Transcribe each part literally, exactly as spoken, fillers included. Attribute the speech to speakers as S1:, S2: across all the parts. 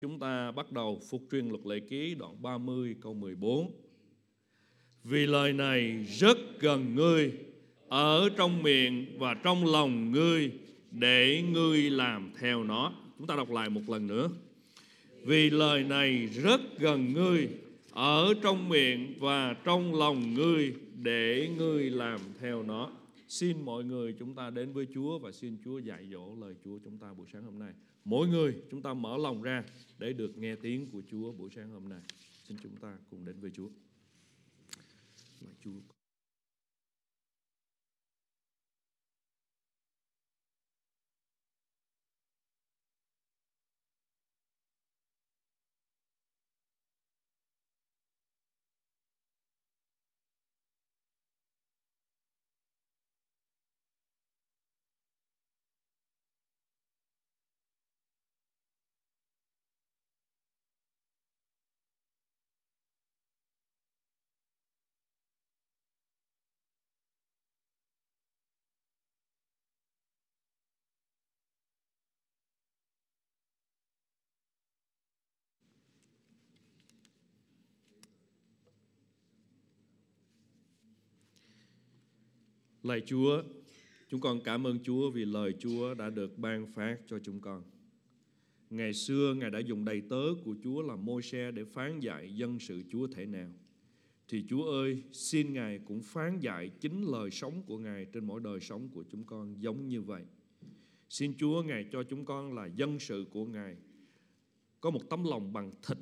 S1: Chúng ta bắt đầu Phục truyền Luật Lệ Ký đoạn ba mươi câu mười bốn. Vì lời này rất gần ngươi, ở trong miệng và trong lòng ngươi, để ngươi làm theo nó. Chúng ta đọc lại một lần nữa. Vì lời này rất gần ngươi, ở trong miệng và trong lòng ngươi, để ngươi làm theo nó. Xin mọi người chúng ta đến với Chúa và xin Chúa dạy dỗ lời Chúa chúng ta buổi sáng hôm nay. Mỗi người chúng ta mở lòng ra để được nghe tiếng của Chúa buổi sáng hôm nay. Xin chúng ta cùng đến với Chúa. Lạy Chúa. Lạy Chúa, chúng con cảm ơn Chúa vì lời Chúa đã được ban phát cho chúng con. Ngày xưa Ngài đã dùng đầy tớ của Chúa là Môi-se để phán dạy dân sự Chúa thể nào. Thì Chúa ơi, xin Ngài cũng phán dạy chính lời sống của Ngài trên mỗi đời sống của chúng con giống như vậy. Xin Chúa Ngài cho chúng con là dân sự của Ngài, có một tấm lòng bằng thịt,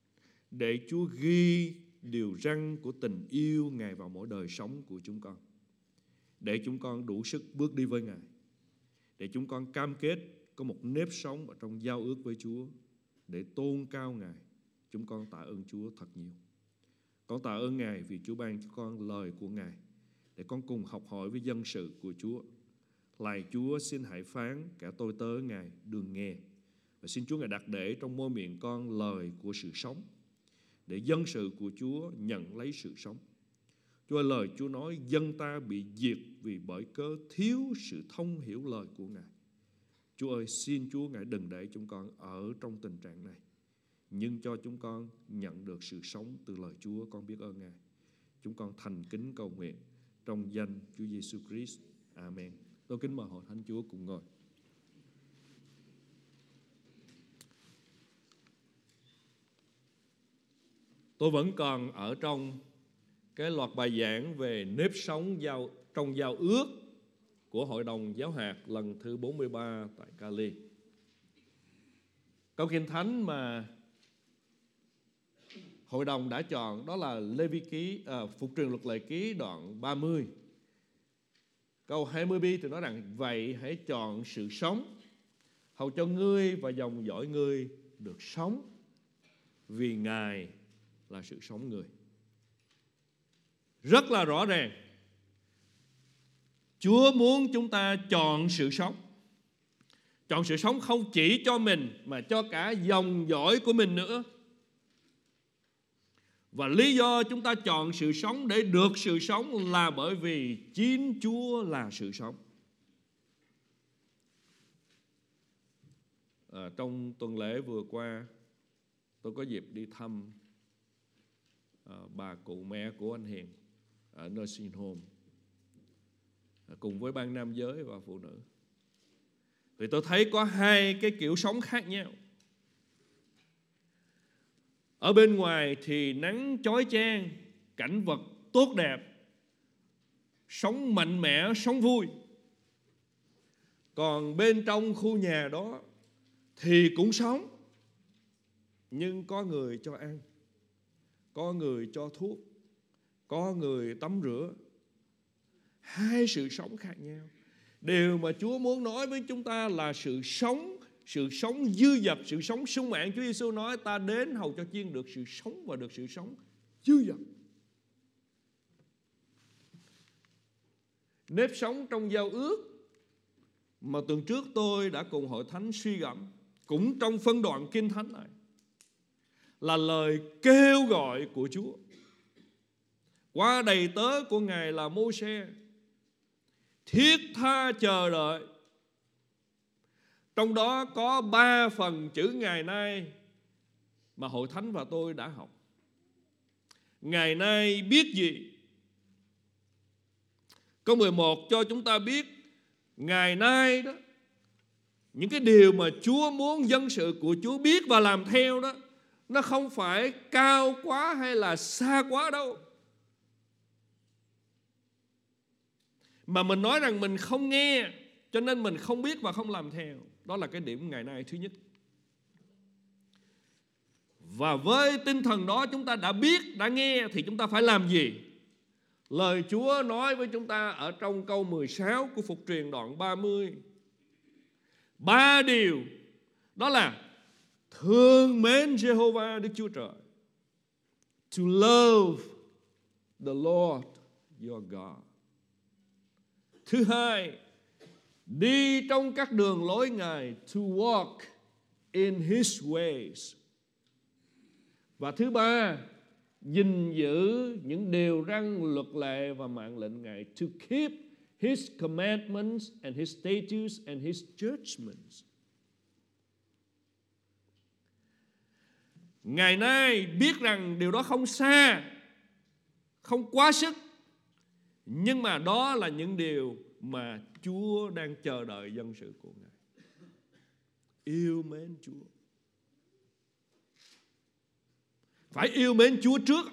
S1: để Chúa ghi điều răn của tình yêu Ngài vào mỗi đời sống của chúng con. Để chúng con đủ sức bước đi với Ngài. Để chúng con cam kết có một nếp sống ở trong giao ước với Chúa, để tôn cao Ngài. Chúng con tạ ơn Chúa thật nhiều. Con tạ ơn Ngài vì Chúa ban cho con lời của Ngài, để con cùng học hỏi với dân sự của Chúa. Lạy Chúa, xin hãy phán cả tôi tớ Ngài đừng nghe. Và xin Chúa Ngài đặt để trong môi miệng con lời của sự sống, để dân sự của Chúa nhận lấy sự sống. Chúa ơi, lời Chúa nói dân ta bị diệt vì bởi cớ thiếu sự thông hiểu lời của Ngài. Chúa ơi, xin Chúa Ngài đừng để chúng con ở trong tình trạng này, nhưng cho chúng con nhận được sự sống từ lời Chúa. Con biết ơn Ngài. Chúng con thành kính cầu nguyện trong danh Chúa Giêsu Christ. Amen. Tôi kính mời hội thánh Chúa cùng ngồi. Tôi vẫn còn ở trong cái loạt bài giảng về nếp sống giao, trong giao ước của Hội đồng Giáo hạt lần thứ bốn mươi ba tại Cali. Câu Kinh Thánh mà Hội đồng đã chọn đó là Lê Vi Ký, à, Phục truyền Luật Lệ Ký đoạn ba mươi. Câu hai mươi b thì nói rằng: vậy hãy chọn sự sống, hầu cho ngươi và dòng dõi ngươi được sống, vì Ngài là sự sống người. Rất là rõ ràng, Chúa muốn chúng ta chọn sự sống. Chọn sự sống không chỉ cho mình mà cho cả dòng dõi của mình nữa. Và lý do chúng ta chọn sự sống để được sự sống là bởi vì chính Chúa là sự sống. À, trong tuần lễ vừa qua, tôi có dịp đi thăm à, bà cụ mẹ của anh Hiền ở nursing home, cùng với ban nam giới và phụ nữ. Thì tôi thấy có hai cái kiểu sống khác nhau. Ở bên ngoài thì nắng chói chang, cảnh vật tốt đẹp, sống mạnh mẽ, sống vui. Còn bên trong khu nhà đó thì cũng sống, nhưng có người cho ăn, có người cho thuốc, có người tắm rửa. Hai sự sống khác nhau. Điều mà Chúa muốn nói với chúng ta là sự sống, sự sống dư dật, sự sống sung mãn. Chúa Giêsu nói ta đến hầu cho chiên được sự sống và được sự sống dư dật. Nếp sống trong giao ước mà tuần trước tôi đã cùng hội thánh suy gẫm, cũng trong phân đoạn Kinh Thánh này, là lời kêu gọi của Chúa qua đầy tớ của Ngài là Môi-se, thiết tha chờ đợi. Trong đó có ba phần chữ ngày nay mà hội thánh và tôi đã học. Ngày nay biết gì? Câu mười một cho chúng ta biết ngày nay đó, những cái điều mà Chúa muốn dân sự của Chúa biết và làm theo đó, nó không phải cao quá hay là xa quá đâu. Mà mình nói rằng mình không nghe, cho nên mình không biết và không làm theo. Đó là cái điểm ngày nay thứ nhất. Và với tinh thần đó chúng ta đã biết, đã nghe thì chúng ta phải làm gì? Lời Chúa nói với chúng ta ở trong câu mười sáu của Phục truyền đoạn ba mươi. Ba điều, đó là thương mến Giê-hô-va Đức Chúa Trời, to love the Lord your God. Thứ hai, đi trong các đường lối Ngài, to walk in His ways. Và thứ ba, gìn giữ những điều răn, luật lệ và mạng lệnh Ngài, to keep His commandments and His statutes and His judgments. Ngày nay biết rằng điều đó không xa, không quá sức, nhưng mà đó là những điều mà Chúa đang chờ đợi dân sự của Ngài. Yêu mến Chúa. Phải yêu mến Chúa trước.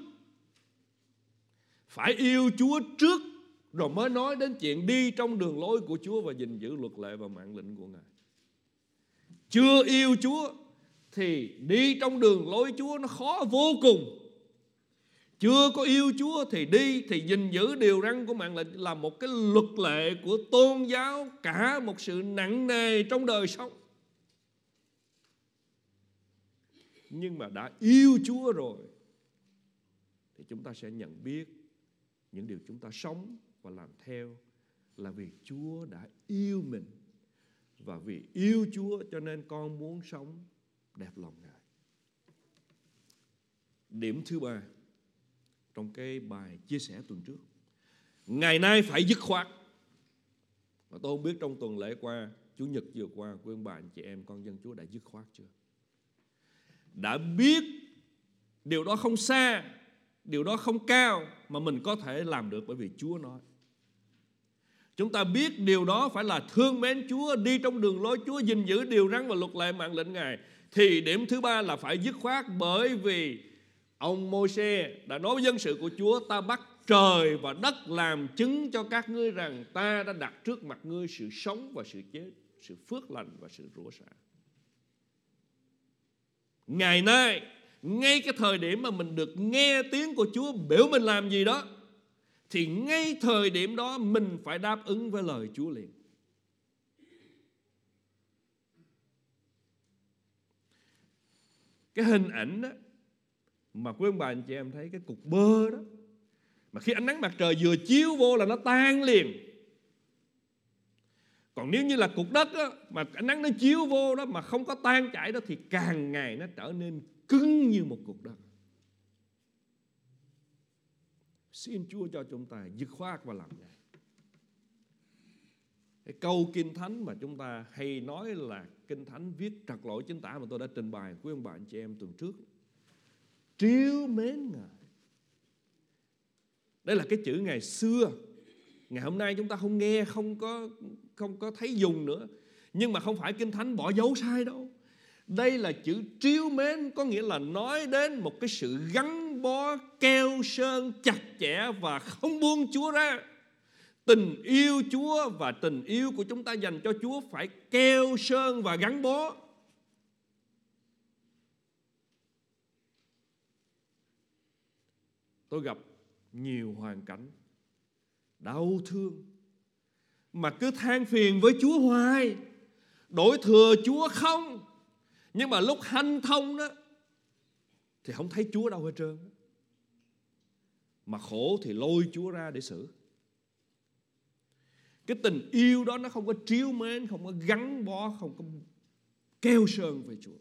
S1: Phải yêu Chúa trước rồi mới nói đến chuyện đi trong đường lối của Chúa và gìn giữ luật lệ và mạng lệnh của Ngài. Chưa yêu Chúa thì đi trong đường lối Chúa nó khó vô cùng. Chưa có yêu Chúa thì đi thì gìn giữ điều răn của mạng lệnh là một cái luật lệ của tôn giáo, cả một sự nặng nề trong đời sống. Nhưng mà đã yêu Chúa rồi thì chúng ta sẽ nhận biết những điều chúng ta sống và làm theo là vì Chúa đã yêu mình. Và vì yêu Chúa cho nên con muốn sống đẹp lòng Ngài. Điểm thứ ba trong cái bài chia sẻ tuần trước, ngày nay phải dứt khoát. Và tôi không biết trong tuần lễ qua, Chủ nhật vừa qua, quý ông bà anh chị em con dân Chúa đã dứt khoát chưa? Đã biết điều đó không xa, điều đó không cao mà mình có thể làm được bởi vì Chúa nói. Chúng ta biết điều đó phải là thương mến Chúa, đi trong đường lối Chúa, gìn giữ điều răn và luật lệ mạng lệnh Ngài. Thì điểm thứ ba là phải dứt khoát, bởi vì ông Môi-se đã nói với dân sự của Chúa: ta bắt trời và đất làm chứng cho các ngươi rằng ta đã đặt trước mặt ngươi sự sống và sự chết, sự phước lành và sự rủa xả. Ngày nay, ngay cái thời điểm mà mình được nghe tiếng của Chúa biểu mình làm gì đó, thì ngay thời điểm đó mình phải đáp ứng với lời Chúa liền. Cái hình ảnh đó mà quý ông bà anh chị em thấy, cái cục bơ đó, mà khi ánh nắng mặt trời vừa chiếu vô là nó tan liền. Còn nếu như là cục đất đó, mà ánh nắng nó chiếu vô đó mà không có tan chảy đó, thì càng ngày nó trở nên cứng như một cục đất. Xin Chúa cho chúng ta dứt khoát và làm Ngài. Cái câu Kinh Thánh mà chúng ta hay nói là Kinh Thánh viết trật lỗi chính tả mà tôi đã trình bày với ông bà anh chị em tuần trước: trìu mến Ngài. Đây là cái chữ ngày xưa. Ngày hôm nay chúng ta không nghe, không có, không có thấy dùng nữa. Nhưng mà không phải Kinh Thánh bỏ dấu sai đâu. Đây là chữ trìu mến, có nghĩa là nói đến một cái sự gắn bó, keo sơn, chặt chẽ và không buông Chúa ra. Tình yêu Chúa và tình yêu của chúng ta dành cho Chúa phải keo sơn và gắn bó. Tôi gặp nhiều hoàn cảnh đau thương mà cứ than phiền với Chúa hoài, đổi thừa Chúa không. Nhưng mà lúc hanh thông đó thì không thấy Chúa đâu hết trơn. Mà khổ thì lôi Chúa ra để xử. Cái tình yêu đó nó không có trìu mến, không có gắn bó, không có keo sơn với Chúa.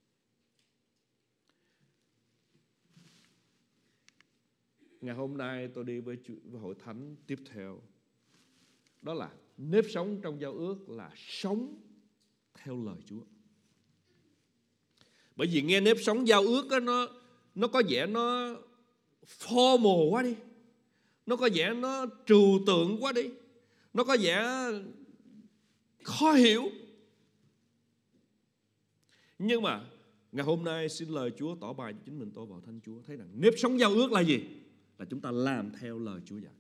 S1: Ngày hôm nay tôi đi với, với hội thánh tiếp theo. Đó là nếp sống trong giao ước là sống theo lời Chúa. Bởi vì nghe nếp sống giao ước đó, nó nó có vẻ nó formal quá đi, nó có vẻ nó trừu tượng quá đi, nó có vẻ khó hiểu. Nhưng mà ngày hôm nay xin lời Chúa tỏ bài cho chính mình tôi vào Thánh Chúa, thấy rằng nếp sống giao ước là gì? Là chúng ta làm theo lời Chúa dạy.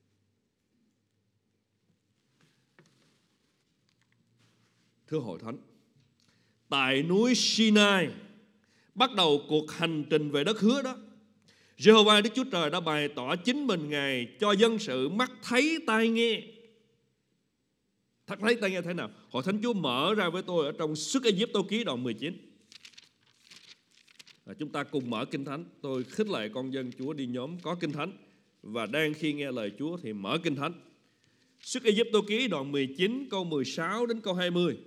S1: Thưa hội thánh, tại núi Sinai bắt đầu cuộc hành trình về đất hứa đó, Giê-hô-va Đức Chúa Trời đã bày tỏ chính mình Ngài cho dân sự mắt thấy tai nghe. Mắt thấy tai nghe thế nào? Hội thánh Chúa mở ra với tôi ở trong Xuất Ai-cập ký đoạn mười chín. À, chúng ta cùng mở Kinh Thánh. Tôi khích lệ con dân Chúa đi nhóm có Kinh Thánh, và đang khi nghe lời Chúa thì mở Kinh Thánh. Xuất Ai-cập ký đoạn mười chín câu mười sáu đến câu hai mươi.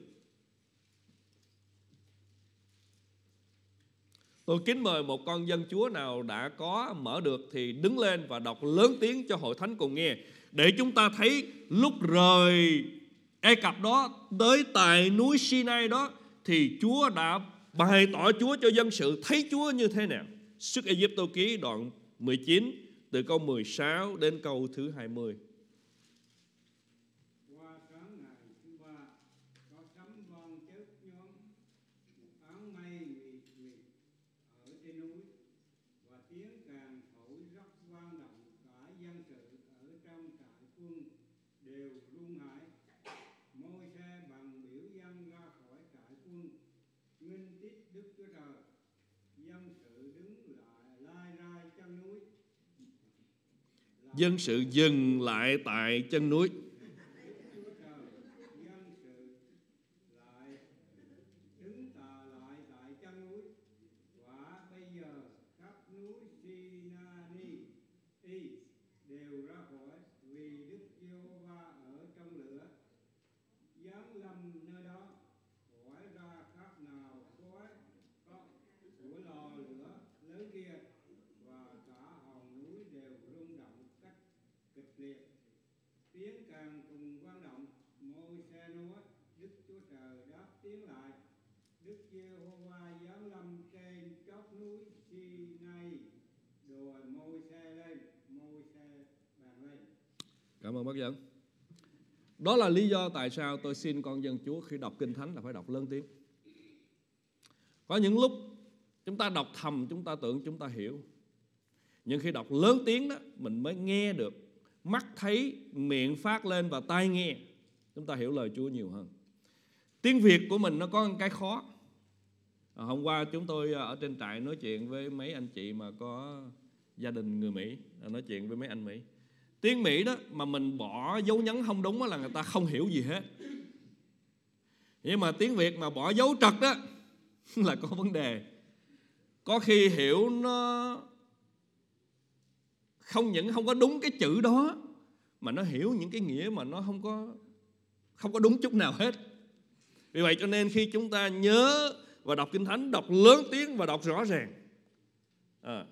S1: Tôi kính mời một con dân Chúa nào đã có mở được thì đứng lên và đọc lớn tiếng cho hội thánh cùng nghe, để chúng ta thấy lúc rời Ai Cập đó tới tại núi Sinai đó thì Chúa đã bày tỏ Chúa cho dân sự thấy Chúa như thế nào. Xuất Ai-cập ký đoạn mười chín từ câu mười sáu đến câu thứ hai mươi. Dân sự dừng lại tại chân núi. Cảm ơn bác Dân. Đó là lý do tại sao tôi xin con dân Chúa khi đọc Kinh Thánh là phải đọc lớn tiếng. Có những lúc chúng ta đọc thầm chúng ta tưởng chúng ta hiểu, nhưng khi đọc lớn tiếng đó mình mới nghe được, mắt thấy, miệng phát lên và tai nghe, chúng ta hiểu lời Chúa nhiều hơn. Tiếng Việt của mình nó có một cái khó. À, hôm qua chúng tôi ở trên trại nói chuyện với mấy anh chị mà có gia đình người Mỹ, nói chuyện với mấy anh Mỹ. Tiếng Mỹ đó mà mình bỏ dấu nhấn không đúng là người ta không hiểu gì hết. Nhưng mà tiếng Việt mà bỏ dấu trật đó là có vấn đề. Có khi hiểu nó không những không có đúng cái chữ đó, mà nó hiểu những cái nghĩa mà nó không có không có đúng chút nào hết. Vì vậy cho nên khi chúng ta nhớ và đọc Kinh Thánh, đọc lớn tiếng và đọc rõ ràng. À.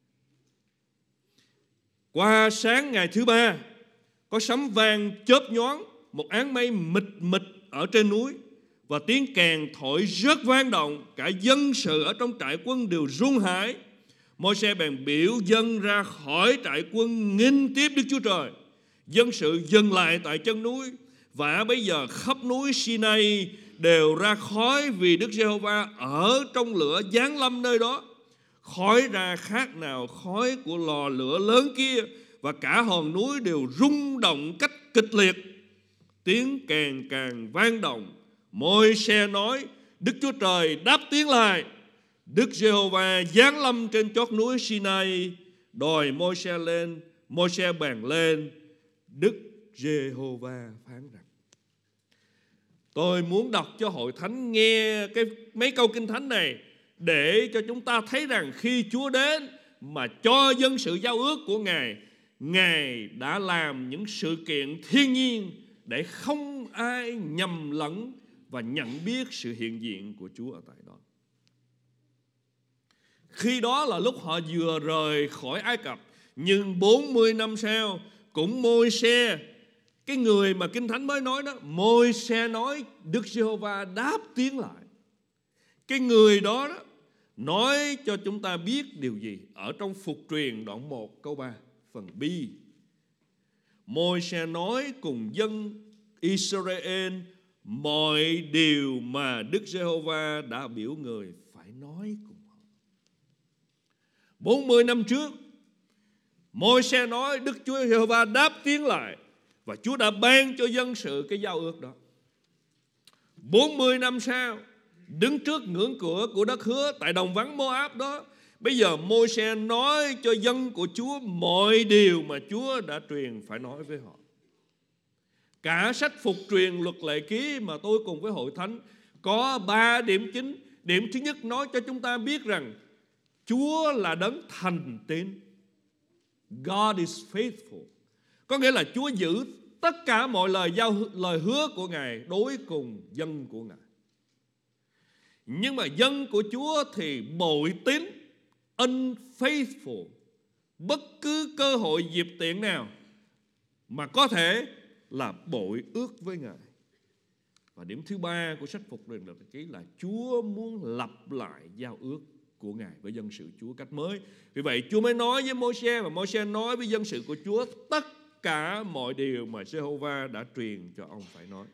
S1: Qua sáng ngày thứ ba, có sấm vang chớp nhoáng, một áng mây mịt mịt ở trên núi, và tiếng kèn thổi rất vang động. Cả dân sự ở trong trại quân đều run hãi. Môi-se bèn biểu dân ra khỏi trại quân nghinh tiếp Đức Chúa Trời. Dân sự dừng lại tại chân núi, và bây giờ khắp núi Sinai đều ra khói, vì Đức Giê-hô-va ở trong lửa giáng lâm nơi đó. Khói ra khác nào khói của lò lửa lớn kia, và cả hòn núi đều rung động cách kịch liệt. Tiếng kèn càng vang động. Môi-se nói, Đức Chúa Trời đáp tiếng lại. Đức Giê-hô-va giáng lâm trên chót núi Sinai, đòi Môi-se lên. Môi-se bèn lên. Đức Giê-hô-va phán rằng. Tôi muốn đọc cho hội thánh nghe cái mấy câu Kinh Thánh này, để cho chúng ta thấy rằng khi Chúa đến mà cho dân sự giao ước của Ngài, Ngài đã làm những sự kiện thiên nhiên để không ai nhầm lẫn và nhận biết sự hiện diện của Chúa ở tại đó. Khi đó là lúc họ vừa rời khỏi Ai Cập, nhưng bốn mươi năm sau, cũng Môi-se, cái người mà Kinh Thánh mới nói đó, Môi-se nói Đức Giê-hô-va đáp tiếng lại. Cái người đó, đó nói cho chúng ta biết điều gì? Ở trong Phục Truyền đoạn một câu ba phần B, Môi-se nói cùng dân Israel mọi điều mà Đức Giê-hô-va đã biểu người phải nói cùng họ. bốn mươi năm trước, Môi-se nói, Đức Chúa Giê-hô-va đáp tiếng lại, và Chúa đã ban cho dân sự cái giao ước đó. bốn mươi năm sau, đứng trước ngưỡng cửa của đất hứa tại đồng vắng Mô-áp đó, bây giờ Môi-se nói cho dân của Chúa mọi điều mà Chúa đã truyền phải nói với họ. Cả sách Phục Truyền Luật Lệ Ký mà tôi cùng với hội thánh có ba điểm chính. Điểm thứ nhất nói cho chúng ta biết rằng Chúa là đấng thành tín. God is faithful. Có nghĩa là Chúa giữ tất cả mọi lời giao lời hứa của Ngài đối cùng dân của Ngài. Nhưng mà dân của Chúa thì bội tín, unfaithful. Bất cứ cơ hội dịp tiện nào mà có thể là bội ước với Ngài. Và điểm thứ ba của sách Phục Truyền Luật Lệ Ký là Chúa muốn lập lại giao ước của Ngài với dân sự Chúa cách mới. Vì vậy Chúa mới nói với Môi-se, và Môi-se nói với dân sự của Chúa tất cả mọi điều mà Giê-hô-va đã truyền cho ông phải nói.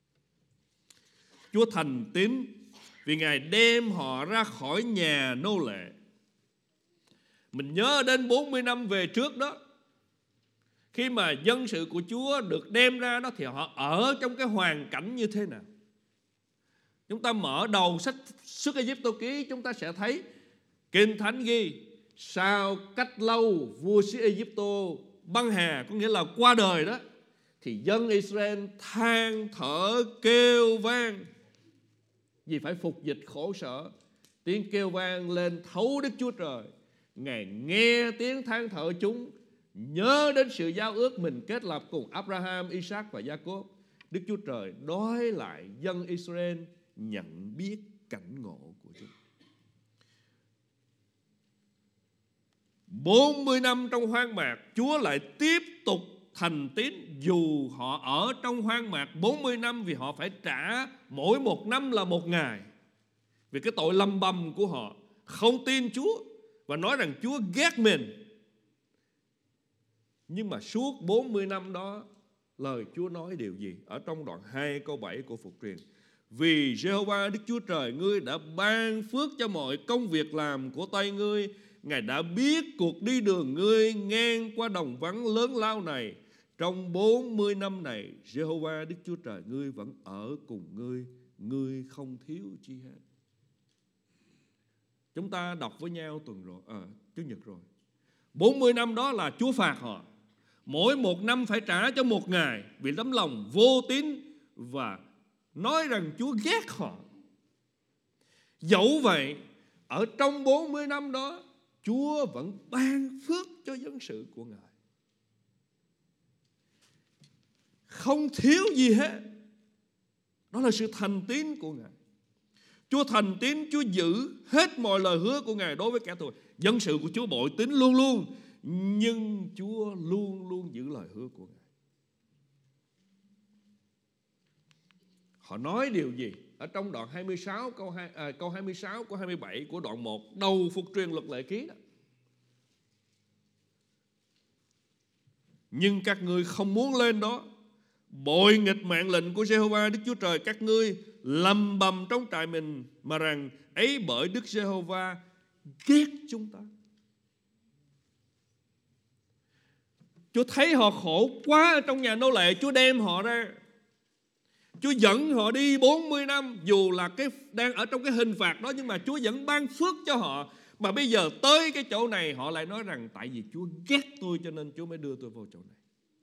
S1: Chúa thành tín vì Ngài đem họ ra khỏi nhà nô lệ. Mình nhớ đến bốn mươi năm về trước đó, khi mà dân sự của Chúa được đem ra đó, thì họ ở trong cái hoàn cảnh như thế nào? Chúng ta mở đầu sách Xuất Ai-cập Ký, chúng ta sẽ thấy Kinh Thánh ghi sau cách lâu vua xứ Ai-cập băng hà, có nghĩa là qua đời đó, thì dân Israel than thở kêu vang vì phải phục dịch khổ sở. Tiếng kêu vang lên thấu Đức Chúa Trời. Ngài nghe tiếng than thở chúng, nhớ đến sự giao ước mình kết lập cùng Abraham, Isaac và Jacob. Đức Chúa Trời đói lại dân Israel nhận biết cảnh ngộ của chúng. bốn mươi năm trong hoang mạc, Chúa lại tiếp tục thành tín dù họ ở trong hoang mạc bốn mươi năm, vì họ phải trả mỗi một năm là một ngày vì cái tội lầm bầm của họ, không tin Chúa và nói rằng Chúa ghét mình. Nhưng mà suốt bốn mươi năm đó, lời Chúa nói điều gì? Ở trong đoạn hai câu bảy của Phục Truyền: vì Giê-hô-va Đức Chúa Trời ngươi đã ban phước cho mọi công việc làm của tay ngươi. Ngài đã biết cuộc đi đường ngươi ngang qua đồng vắng lớn lao này. Trong bốn mươi năm này, Giê-hô-va Đức Chúa Trời ngươi vẫn ở cùng ngươi, ngươi không thiếu chi hết. Chúng ta đọc với nhau tuần rồi, à, Chủ nhật rồi. bốn mươi năm đó là Chúa phạt họ. Mỗi một năm phải trả cho một ngày vì tấm lòng vô tín và nói rằng Chúa ghét họ. Dẫu vậy, ở trong bốn mươi năm đó, Chúa vẫn ban phước cho dân sự của Ngài, không thiếu gì hết. Đó là sự thành tín của Ngài. Chúa thành tín, Chúa giữ hết mọi lời hứa của Ngài đối với kẻ thù. Dân sự của Chúa bội tín luôn luôn, nhưng Chúa luôn luôn giữ lời hứa của Ngài. Họ nói điều gì? Ở trong đoạn hai mươi sáu, câu, hai, à, câu hai mươi sáu của hai mươi bảy của đoạn một, đầu Phục Truyền Luật Lệ Ký đó. Nhưng các ngươi không muốn lên đó, bội nghịch mạng lệnh của Giê-hô-va Đức Chúa Trời các ngươi, lầm bầm trong trại mình mà rằng ấy bởi Đức Giê-hô-va ghét chúng ta. Chúa thấy họ khổ quá ở trong nhà nô lệ, Chúa đem họ ra, Chúa dẫn họ đi bốn mươi năm. Dù là cái đang ở trong cái hình phạt đó, nhưng mà Chúa vẫn ban phước cho họ. Mà bây giờ tới cái chỗ này, họ lại nói rằng tại vì Chúa ghét tôi cho nên Chúa mới đưa tôi vào chỗ này.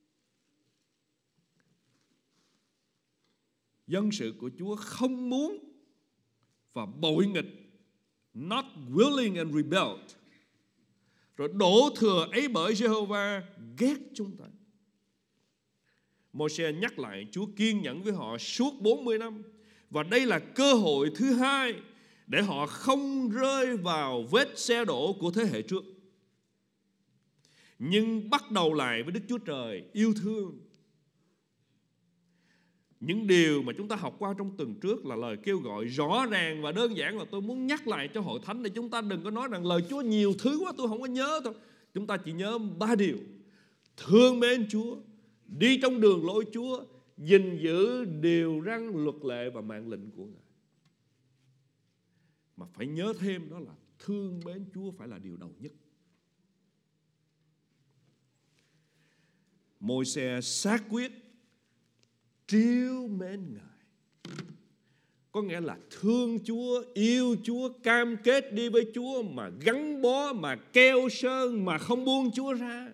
S1: Dân sự của Chúa không muốn và bội nghịch, not willing and rebelled, rồi đổ thừa ấy bởi Giê-hô-va ghét chúng ta. Môi-se nhắc lại Chúa kiên nhẫn với họ suốt bốn mươi năm. Và đây là cơ hội thứ hai để họ không rơi vào vết xe đổ của thế hệ trước, nhưng bắt đầu lại với Đức Chúa Trời yêu thương. Những điều mà chúng ta học qua trong tuần trước là lời kêu gọi rõ ràng và đơn giản, là tôi muốn nhắc lại cho hội thánh để chúng ta đừng có nói rằng lời Chúa nhiều thứ quá tôi không có nhớ thôi. Chúng ta chỉ nhớ ba điều: thương mến Chúa, đi trong đường lối Chúa, gìn giữ điều răn luật lệ và mạng lệnh của Ngài. Mà phải nhớ thêm đó là thương mến Chúa phải là điều đầu nhất. Môi-se xác quyết trìu mến Ngài, có nghĩa là thương Chúa, yêu Chúa, cam kết đi với Chúa, mà gắn bó, mà keo sơn, mà không buông Chúa ra.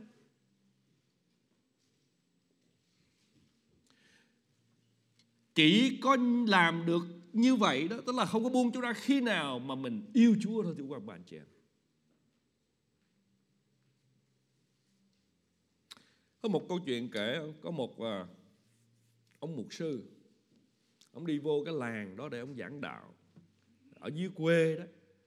S1: Chỉ có làm được như vậy đó, tức là không có buông Chúa ra khi nào mà mình yêu Chúa thôi, thưa các bạn chị em. Có một câu chuyện kể, có một uh, ông mục sư, ông đi vô cái làng đó để ông giảng đạo ở dưới quê đó.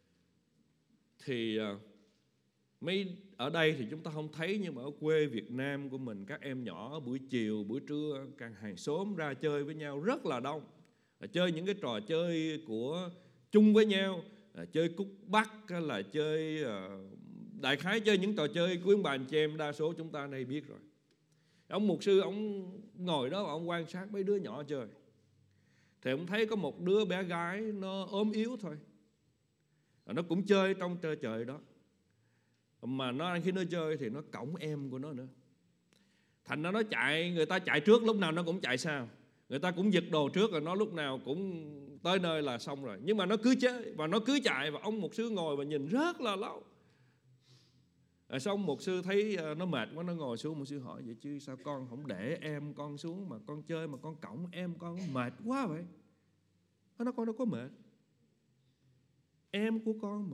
S1: Thì uh, mấy ở đây thì chúng ta không thấy, nhưng mà ở quê Việt Nam của mình, các em nhỏ buổi chiều, buổi trưa, càng hàng xóm ra chơi với nhau rất là đông, là chơi những cái trò chơi của chung với nhau, là chơi cút bắt, là chơi uh, đại khái chơi những trò chơi của ông bà anh chị em đa số chúng ta đây biết rồi. Ông mục sư ông ngồi đó và ông quan sát mấy đứa nhỏ chơi. Thì ông thấy có một đứa bé gái nó ốm yếu thôi, nó cũng chơi trong trời trời đó. Mà nó khi nó chơi thì nó cõng em của nó nữa. Thành ra nó chạy, người ta chạy trước lúc nào nó cũng chạy sau. Người ta cũng giật đồ trước rồi nó lúc nào cũng tới nơi là xong rồi. Nhưng mà nó cứ chơi và nó cứ chạy, và ông mục sư ngồi và nhìn rất là lâu. Rồi xong mục sư thấy nó mệt quá, nó ngồi xuống. Mục sư hỏi: vậy chứ sao con không để em con xuống mà con chơi, mà con cõng em con mệt quá vậy? Nó nói: con đâu có mệt, em của con mà,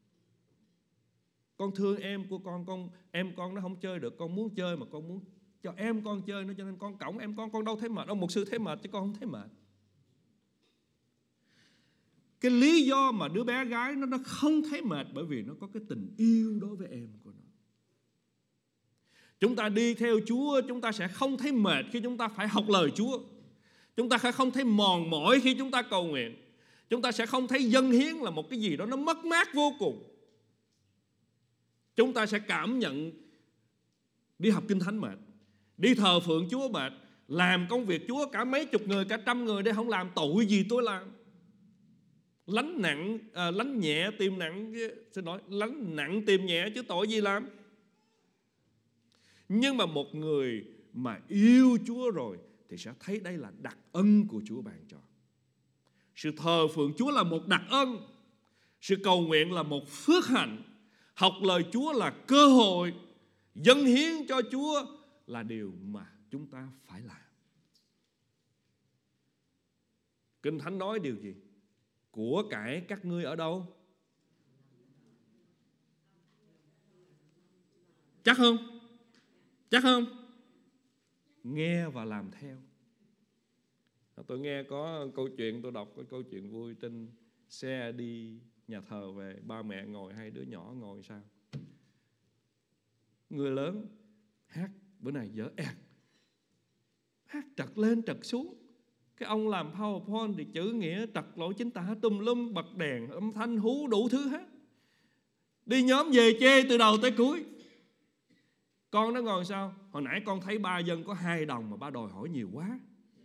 S1: con thương em của con, con em con nó không chơi được, con muốn chơi mà con muốn cho em con chơi nữa, cho nên con cõng em con, con đâu thấy mệt. Ông mục sư thấy mệt chứ con không thấy mệt. Cái lý do mà đứa bé gái nó nó không thấy mệt bởi vì nó có cái tình yêu đối với em của nó. Chúng ta đi theo Chúa, chúng ta sẽ không thấy mệt khi chúng ta phải học lời Chúa. Chúng ta sẽ không thấy mòn mỏi khi chúng ta cầu nguyện. Chúng ta sẽ không thấy dâng hiến là một cái gì đó nó mất mát vô cùng. Chúng ta sẽ cảm nhận đi học Kinh Thánh mệt, đi thờ phượng Chúa mệt, làm công việc Chúa cả mấy chục người, cả trăm người để không làm tội gì tôi làm. Lánh nặng, à, lánh nhẹ tìm nặng, xin lỗi, lánh nặng tìm nhẹ chứ tội gì làm. Nhưng mà một người mà yêu Chúa rồi thì sẽ thấy đây là đặc ân của Chúa ban cho. Sự thờ phượng Chúa là một đặc ân, sự cầu nguyện là một phước hạnh, học lời Chúa là cơ hội, dâng hiến cho Chúa là điều mà chúng ta phải làm. Kinh Thánh nói điều gì? Của cải các ngươi ở đâu? Chắc không? Chắc không? Nghe và làm theo. Tôi nghe có câu chuyện, tôi đọc cái câu chuyện vui trên xe đi nhà thờ về, ba mẹ ngồi, hai đứa nhỏ ngồi sao? Người lớn hát bữa này dở ẹt, hát trật lên trật xuống. Cái ông làm PowerPoint thì chữ nghĩa trật lỗi chính tả tùm lum, bật đèn, âm thanh hú đủ thứ hết. Đi nhóm về chê từ đầu tới cuối. Con nó ngồi sao? Hồi nãy con thấy ba dân có hai đồng mà ba đòi hỏi nhiều quá.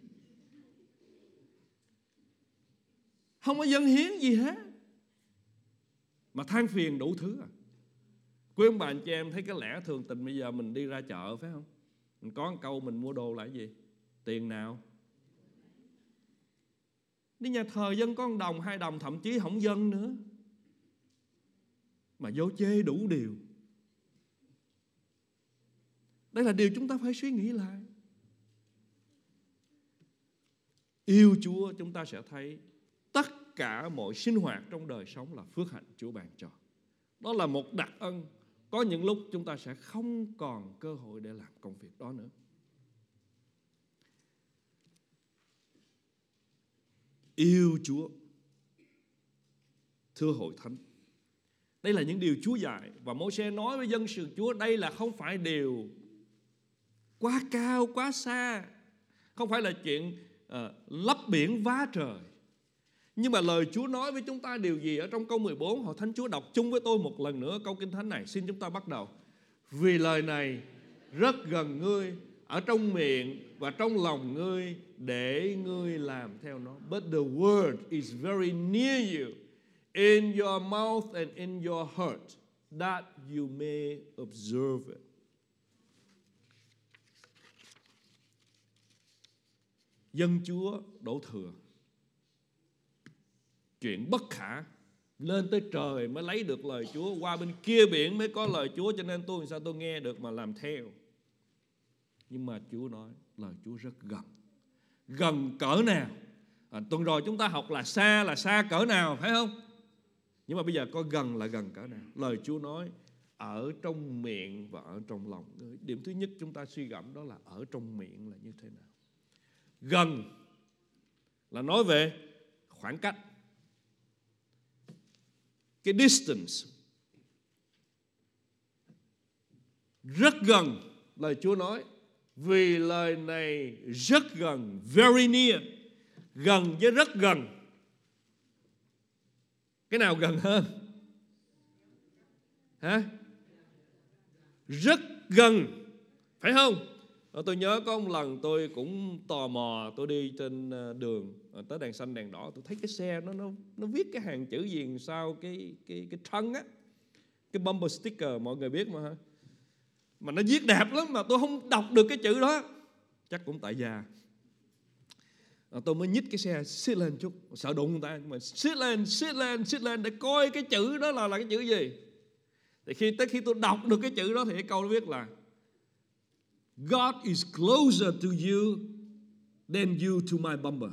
S1: Không có dâng hiến gì hết, mà than phiền đủ thứ à. Quý ông bà anh chị em thấy cái lẽ thường tình bây giờ mình đi ra chợ phải không? Mình có một câu mình mua đồ là cái gì? Tiền nào? Đi nhà thờ dân có một đồng, hai đồng, thậm chí không dân nữa, mà vô chê đủ điều. Đây là điều chúng ta phải suy nghĩ lại. Yêu Chúa chúng ta sẽ thấy tất cả mọi sinh hoạt trong đời sống là phước hạnh Chúa ban cho. Đó là một đặc ân. Có những lúc chúng ta sẽ không còn cơ hội để làm công việc đó nữa. Yêu Chúa. Thưa hội thánh, đây là những điều Chúa dạy, và Môi-se nói với dân sự Chúa đây là không phải điều quá cao, quá xa. Không phải là chuyện à, lấp biển vá trời. Nhưng mà lời Chúa nói với chúng ta điều gì ở trong câu mười bốn? Hội Thánh Chúa đọc chung với tôi một lần nữa câu Kinh Thánh này. Xin chúng ta bắt đầu. Vì lời này rất gần ngươi, ở trong miệng và trong lòng ngươi, để ngươi làm theo nó. But the word is very near you, in your mouth and in your heart, that you may observe it. Dân Chúa đổ thừa, chuyện bất khả, lên tới trời mới lấy được lời Chúa, qua bên kia biển mới có lời Chúa, cho nên tôi sao tôi nghe được mà làm theo. Nhưng mà Chúa nói lời Chúa rất gần. Gần cỡ nào? À, tuần rồi chúng ta học là xa là xa cỡ nào, phải không? Nhưng mà bây giờ coi gần là gần cỡ nào. Lời Chúa nói ở trong miệng và ở trong lòng. Điểm thứ nhất chúng ta suy gẫm đó là ở trong miệng là như thế nào. Gần là nói về khoảng cách, cái distance. Rất gần, lời Chúa nói, vì lời này rất gần, very near. Gần với rất gần, cái nào gần hơn? Hả? Rất gần, phải không? Tôi nhớ có một lần tôi cũng tò mò, tôi đi trên đường tới đèn xanh đèn đỏ, tôi thấy cái xe nó nó nó viết cái hàng chữ gì sao cái cái cái trunk á, cái bumper sticker mọi người biết mà hả? Mà nó viết đẹp lắm mà tôi không đọc được cái chữ đó. Chắc cũng tại già. Tôi mới nhích cái xe xít lên chút, sợ đụng người ta, mà xít lên, xít lên, xít lên để coi cái chữ đó là là cái chữ gì. Thì khi tới khi tôi đọc được cái chữ đó thì cái câu nó viết là God is closer to you than you to my bumper.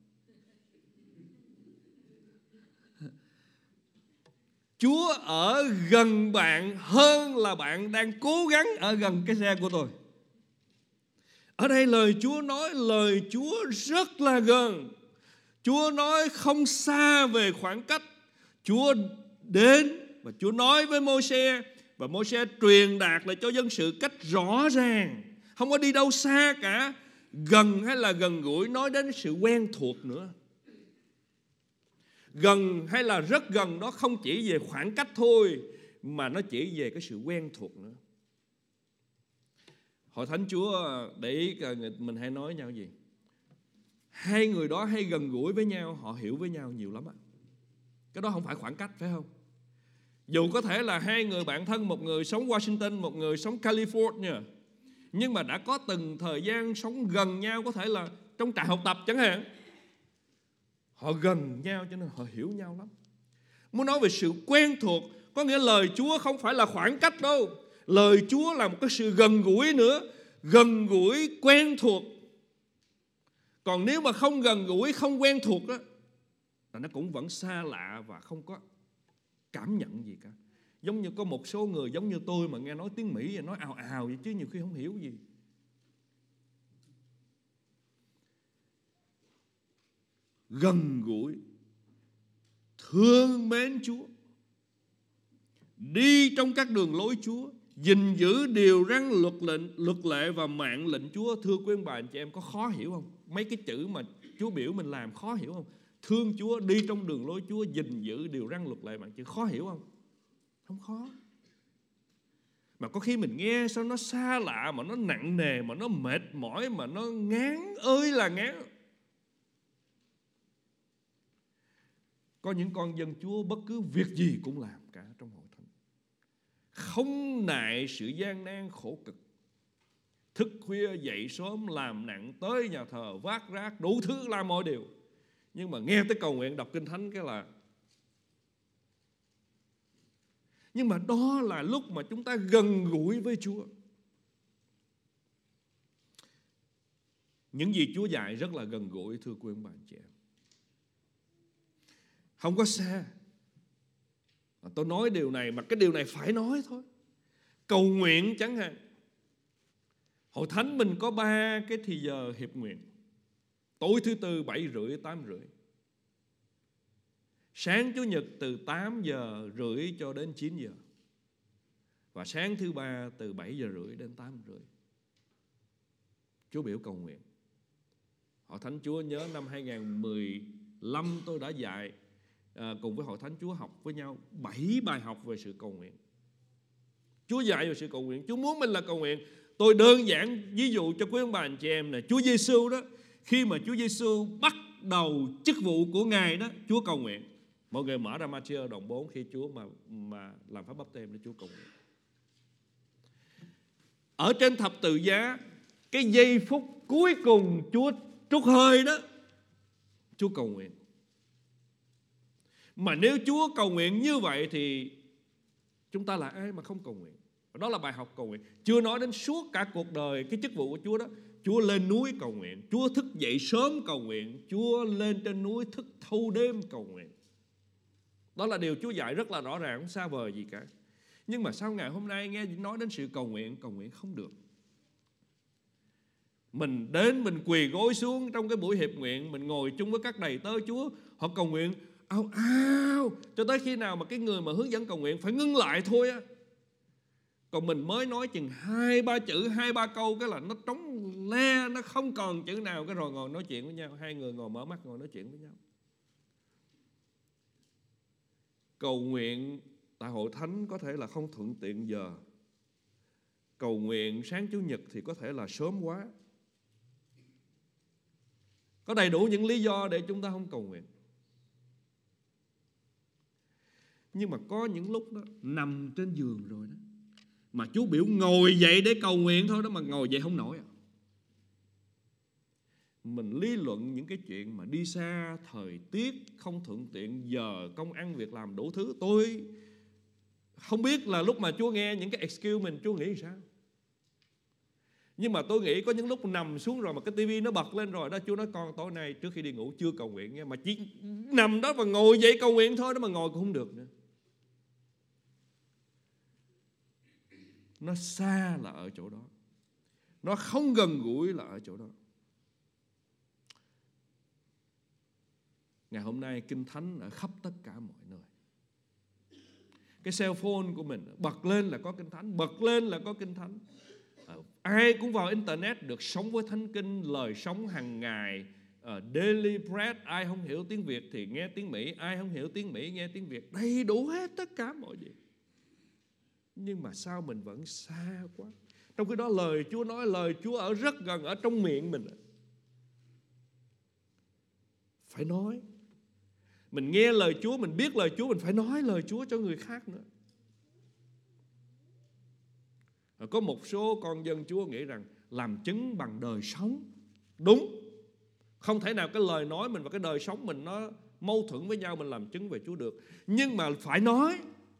S1: Chúa ở gần bạn hơn là bạn đang cố gắng ở gần cái xe của tôi. Ở đây lời Chúa nói, lời Chúa rất là gần. Chúa nói không xa về khoảng cách. Chúa đến và Chúa nói với Môi-se, và Môi-se truyền đạt lại cho dân sự cách rõ ràng. Không có đi đâu xa cả. Gần hay là gần gũi nói đến sự quen thuộc nữa. Gần hay là rất gần đó không chỉ về khoảng cách thôi, mà nó chỉ về cái sự quen thuộc nữa. Hội Thánh Chúa để ý mình hay nói nhau gì? Hai người đó hay gần gũi với nhau, họ hiểu với nhau nhiều lắm á. Cái đó không phải khoảng cách, phải không? Dù có thể là hai người bạn thân, một người sống Washington, một người sống California, nhưng mà đã có từng thời gian sống gần nhau, có thể là trong trại học tập chẳng hạn. Họ gần nhau cho nên họ hiểu nhau lắm. Muốn nói về sự quen thuộc, có nghĩa lời Chúa không phải là khoảng cách đâu. Lời Chúa là một cái sự gần gũi nữa. Gần gũi, quen thuộc. Còn nếu mà không gần gũi, không quen thuộc đó, là nó cũng vẫn xa lạ và không có cảm nhận gì cả. Giống như có một số người giống như tôi mà nghe nói tiếng Mỹ và nói ào ào vậy chứ nhiều khi không hiểu gì. Gần gũi, thương mến Chúa, đi trong các đường lối Chúa, gìn giữ điều răn luật lệnh, luật lệ và mạng lệnh Chúa. Thưa quý ông bà anh chị em, có khó hiểu không? Mấy cái chữ mà Chúa biểu mình làm khó hiểu không? Thương Chúa, đi trong đường lối Chúa, gìn giữ điều răn luật lệ mạng Chúa, khó hiểu không? Không khó. Mà có khi mình nghe sao nó xa lạ, mà nó nặng nề, mà nó mệt mỏi, mà nó ngán ơi là ngán. Có những con dân Chúa bất cứ việc gì cũng làm cả trong hội thánh, không nại sự gian nan khổ cực, thức khuya dậy sớm làm nặng, tới nhà thờ vác rác, đủ thứ làm mọi điều. Nhưng mà nghe tới cầu nguyện đọc kinh thánh cái là. Nhưng mà đó là lúc mà chúng ta gần gũi với Chúa. Những gì Chúa dạy rất là gần gũi, thưa quý ông bà anh chị em. Không có xa. Tôi nói điều này mà cái điều này phải nói thôi. Cầu nguyện chẳng hạn. Hội thánh mình có ba cái thì giờ hiệp nguyện. Tối thứ tư bảy rưỡi tám rưỡi. Sáng Chủ nhật từ tám giờ rưỡi cho đến chín giờ. Và sáng thứ ba từ bảy giờ rưỡi đến tám rưỡi. Chúa biểu cầu nguyện. Hội Thánh Chúa nhớ năm hai không một lăm tôi đã dạy à, cùng với Hội Thánh Chúa học với nhau bảy bài học về sự cầu nguyện. Chúa dạy về sự cầu nguyện. Chúa muốn mình là cầu nguyện. Tôi đơn giản ví dụ cho quý ông bà anh chị em này. Chúa Giêsu đó, khi mà Chúa Giêsu bắt đầu chức vụ của Ngài đó, Chúa cầu nguyện. Mọi người mở ra Ma-thi-ơ đoạn bốn khi Chúa mà mà làm phép báp têm để Chúa cầu nguyện. Ở trên thập tự giá, cái giây phút cuối cùng Chúa trút hơi đó, Chúa cầu nguyện. Mà nếu Chúa cầu nguyện như vậy thì chúng ta là ai mà không cầu nguyện? Đó là bài học cầu nguyện. Chưa nói đến suốt cả cuộc đời cái chức vụ của Chúa đó. Chúa lên núi cầu nguyện, Chúa thức dậy sớm cầu nguyện, Chúa lên trên núi thức thâu đêm cầu nguyện. Đó là điều Chúa dạy rất là rõ ràng, không xa vời gì cả. Nhưng mà sau ngày hôm nay nghe nói đến sự cầu nguyện, cầu nguyện không được. Mình đến, mình quỳ gối xuống trong cái buổi hiệp nguyện, mình ngồi chung với các đầy tớ Chúa, họ cầu nguyện ao ao cho tới khi nào mà cái người mà hướng dẫn cầu nguyện phải ngưng lại thôi á. Còn mình mới nói chừng hai ba chữ, hai ba câu cái là nó trống le, nó không còn chữ nào, cái rồi ngồi nói chuyện với nhau, hai người ngồi mở mắt ngồi nói chuyện với nhau. Cầu nguyện tại hội thánh có thể là không thuận tiện giờ. Cầu nguyện sáng Chủ nhật thì có thể là sớm quá. Có đầy đủ những lý do để chúng ta không cầu nguyện. Nhưng mà có những lúc đó nằm trên giường rồi đó, mà Chúa biểu ngồi dậy để cầu nguyện thôi đó, mà ngồi dậy không nổi à. Mình lý luận những cái chuyện mà đi xa, thời tiết không thuận tiện, giờ công ăn việc làm đủ thứ. Tôi không biết là lúc mà Chúa nghe những cái excuse mình, Chúa nghĩ sao. Nhưng mà tôi nghĩ có những lúc nằm xuống rồi mà cái tivi nó bật lên rồi đó, Chúa nói con tối nay trước khi đi ngủ chưa cầu nguyện nha. Mà chỉ nằm đó và ngồi dậy cầu nguyện thôi đó, mà ngồi cũng không được nữa. Nó xa là ở chỗ đó, nó không gần gũi là ở chỗ đó. Ngày hôm nay Kinh Thánh ở khắp tất cả mọi nơi. Cái cell phone của mình bật lên là có Kinh Thánh, bật lên là có Kinh Thánh. Ai cũng vào Internet được sống với Thánh Kinh, lời sống hàng ngày, uh, Daily Bread. Ai không hiểu tiếng Việt thì nghe tiếng Mỹ, ai không hiểu tiếng Mỹ nghe tiếng Việt. Đầy đủ hết tất cả mọi gì. Nhưng mà sao mình vẫn xa quá? Trong khi đó lời Chúa nói, lời Chúa ở rất gần, ở trong miệng mình. Phải nói. Mình nghe lời Chúa, mình biết lời Chúa, mình phải nói lời Chúa cho người khác nữa. Có một số con dân Chúa nghĩ rằng làm chứng bằng đời sống. Đúng. Không thể nào cái lời nói mình và cái đời sống mình nó mâu thuẫn với nhau, mình làm chứng về Chúa được. Nhưng mà phải nói.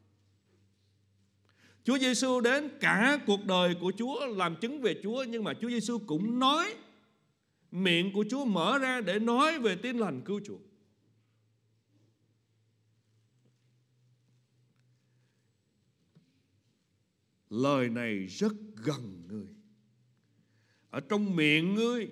S1: Chúa Giêsu đến cả cuộc đời của Chúa làm chứng về Chúa, nhưng mà Chúa Giêsu cũng nói. Miệng của Chúa mở ra để nói về tin lành cứu chuộc. Lời này rất gần ngươi, ở trong miệng ngươi.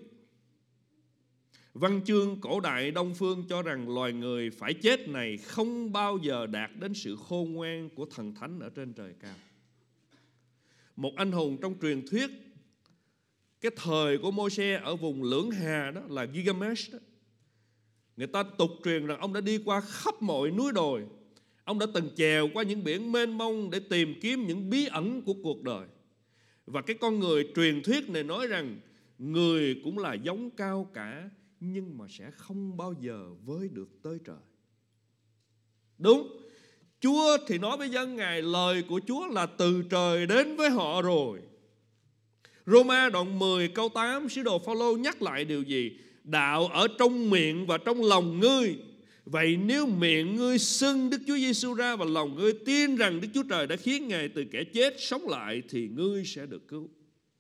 S1: Văn chương cổ đại Đông phương cho rằng loài người phải chết này không bao giờ đạt đến sự khôn ngoan của thần thánh ở trên trời cao. Một anh hùng trong truyền thuyết, cái thời của Môi-se ở vùng Lưỡng Hà đó là Gilgamesh đó. Người ta tục truyền rằng ông đã đi qua khắp mọi núi đồi. Ông đã từng chèo qua những biển mênh mông để tìm kiếm những bí ẩn của cuộc đời. Và cái con người truyền thuyết này nói rằng người cũng là giống cao cả, nhưng mà sẽ không bao giờ với được tới trời. Đúng. Chúa thì nói với dân Ngài, lời của Chúa là từ trời đến với họ rồi. Roma đoạn mười câu tám, sứ đồ Phao-lô nhắc lại điều gì? Đạo ở trong miệng và trong lòng ngươi. Vậy nếu miệng ngươi xưng Đức Chúa Giêsu ra và lòng ngươi tin rằng Đức Chúa Trời đã khiến Ngài từ kẻ chết sống lại, thì ngươi sẽ được cứu.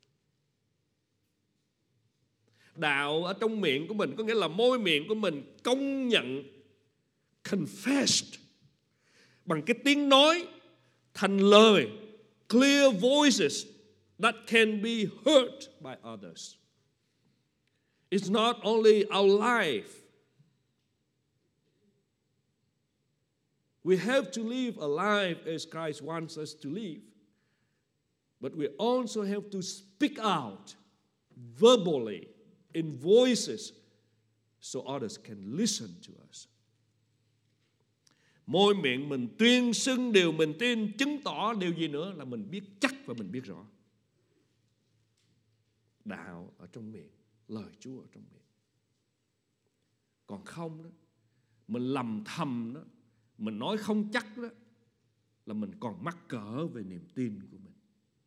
S1: Đạo ở trong miệng của mình có nghĩa là môi miệng của mình công nhận, confessed, bằng cái tiếng nói thành lời, clear voices that can be heard by others. It's not only our life. We have to live a life as Christ wants us to live. But we also have to speak out verbally in voices so others can listen to us. Môi miệng mình tuyên xưng điều mình tin, chứng tỏ điều gì nữa là mình biết chắc và mình biết rõ. Đạo ở trong miệng, lời Chúa ở trong miệng. Còn không đó, mình lầm thầm đó, mình nói không chắc đó, là mình còn mắc cỡ về niềm tin của mình.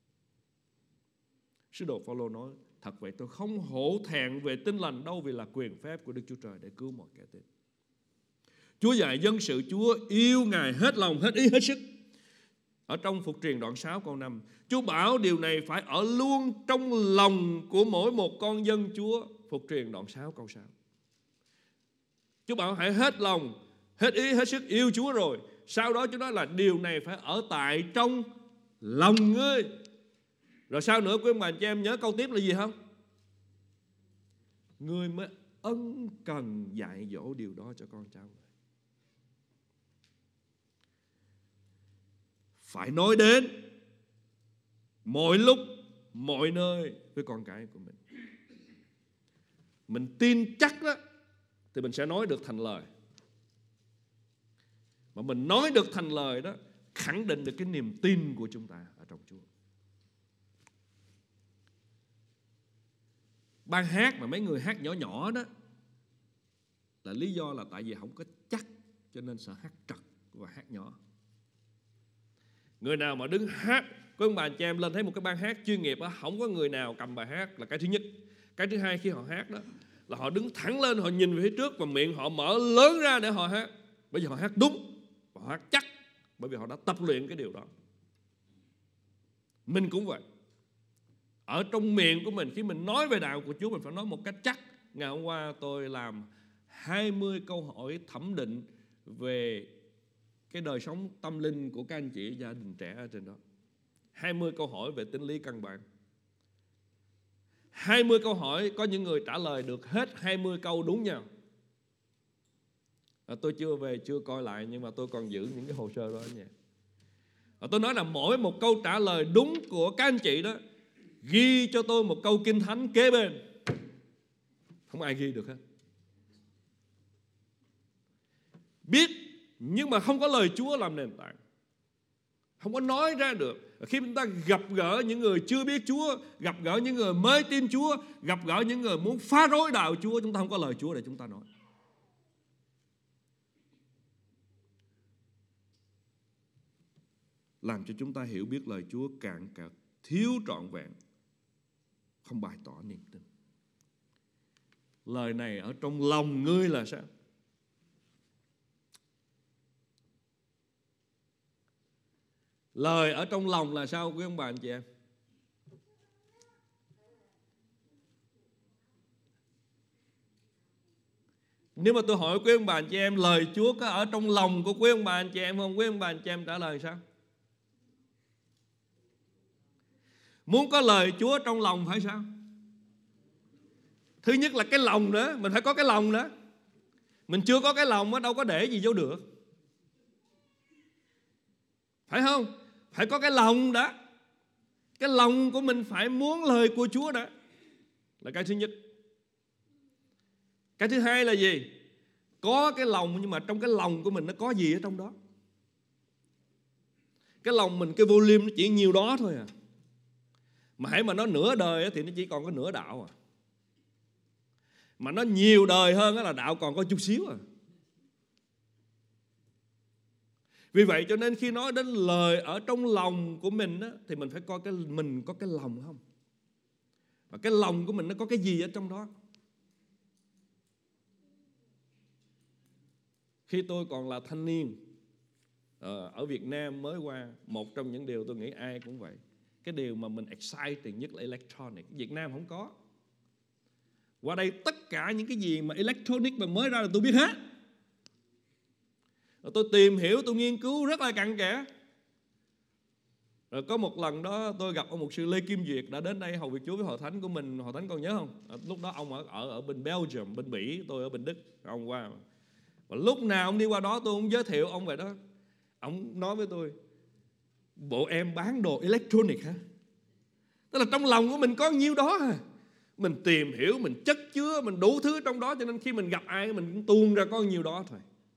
S1: Sứ đồ Phaolô nói, thật vậy tôi không hổ thẹn về tin lành đâu, vì là quyền phép của Đức Chúa Trời để cứu mọi kẻ tin. Chúa dạy dân sự Chúa yêu Ngài hết lòng, hết ý, hết sức. Ở trong Phục truyền đoạn sáu câu năm, Chúa bảo điều này phải ở luôn trong lòng của mỗi một con dân Chúa. Phục truyền đoạn sáu câu sáu. Chúa bảo hãy hết lòng, hết ý, hết sức yêu Chúa rồi. Sau đó Chúa nói là điều này phải ở tại trong lòng ngươi. Rồi sau nữa quý ông bà anh chị em nhớ câu tiếp là gì không? Ngươi mới ân cần dạy dỗ điều đó cho con cháu. Phải nói đến mọi lúc, mọi nơi với con cái của mình. Mình tin chắc đó thì mình sẽ nói được thành lời. Mà mình nói được thành lời đó khẳng định được cái niềm tin của chúng ta ở trong Chúa. Ban hát mà mấy người hát nhỏ nhỏ đó là lý do là tại vì không có chắc, cho nên sợ hát trật và hát nhỏ. Người nào mà đứng hát, có ông bà anh chị em lên thấy một cái ban hát chuyên nghiệp đó, không có người nào cầm bài hát là cái thứ nhất. Cái thứ hai, khi họ hát đó là họ đứng thẳng lên, họ nhìn về phía trước và miệng họ mở lớn ra để họ hát. Bởi vì họ hát đúng và họ hát chắc, bởi vì họ đã tập luyện cái điều đó. Mình cũng vậy. Ở trong miệng của mình, khi mình nói về đạo của Chúa, mình phải nói một cách chắc. Ngày hôm qua tôi làm hai mươi câu hỏi thẩm định về cái đời sống tâm linh của các anh chị gia đình trẻ ở trên đó. hai mươi câu hỏi về tín lý căn bản. hai mươi câu hỏi, có những người trả lời được hết hai mươi câu đúng nhau. À, tôi chưa về, chưa coi lại, nhưng mà tôi còn giữ những cái hồ sơ đó ở nhà. Và tôi nói là mỗi một câu trả lời đúng của các anh chị đó, ghi cho tôi một câu kinh thánh kế bên. Không ai ghi được hết. Biết nhưng mà không có lời Chúa làm nền tảng, không có nói ra được. Khi chúng ta gặp gỡ những người chưa biết Chúa, gặp gỡ những người mới tin Chúa, gặp gỡ những người muốn phá rối đạo Chúa, chúng ta không có lời Chúa để chúng ta nói. Làm cho chúng ta hiểu biết lời Chúa cạn cợt, thiếu trọn vẹn, không bày tỏ niềm tin. Lời này ở trong lòng ngươi là sao? Lời ở trong lòng là sao quý ông bà anh chị em? Nếu mà tôi hỏi quý ông bà anh chị em, lời Chúa có ở trong lòng của quý ông bà anh chị em không? Quý ông bà anh chị em trả lời sao? Muốn có lời Chúa trong lòng phải sao? Thứ nhất là cái lòng nữa, mình phải có cái lòng nữa. Mình chưa có cái lòng á, đâu có để gì vô được. Phải không? Phải có cái lòng đó. Cái lòng của mình phải muốn lời của Chúa đó, là cái thứ nhất. Cái thứ hai là gì? Có cái lòng, nhưng mà trong cái lòng của mình nó có gì ở trong đó? Cái lòng mình, cái volume nó chỉ nhiều đó thôi à. Mà hãy mà nó nửa đời thì nó chỉ còn có nửa đạo à. Mà nó nhiều đời hơn là đạo còn có chút xíu à. Vì vậy cho nên khi nói đến lời ở trong lòng của mình á, thì mình phải coi cái mình có cái lòng không. Và cái lòng của mình nó có cái gì ở trong đó. Khi tôi còn là thanh niên ở Việt Nam mới qua, một trong những điều tôi nghĩ ai cũng vậy, cái điều mà mình exciting nhất là electronic. Việt Nam không có. Qua đây tất cả những cái gì mà electronic mà mới ra là tôi biết hết. Rồi tôi tìm hiểu, tôi nghiên cứu rất là cặn kẽ. Rồi có một lần đó tôi gặp ông mục sư Lê Kim Duyệt đã đến đây hầu việc Chúa với hội thánh của mình. Hội thánh còn nhớ không? Lúc đó ông ở, ở, ở bên Belgium, bên Bỉ, tôi ở bên Đức. Ông qua. Và lúc nào ông đi qua đó tôi cũng giới thiệu ông vậy đó. Ông nói với tôi, bộ em bán đồ electronic hả? Tức là trong lòng của mình có nhiêu đó à. Mình tìm hiểu, mình chất chứa, mình đủ thứ trong đó, cho nên khi mình gặp ai mình cũng tuôn ra có nhiều đó thôi.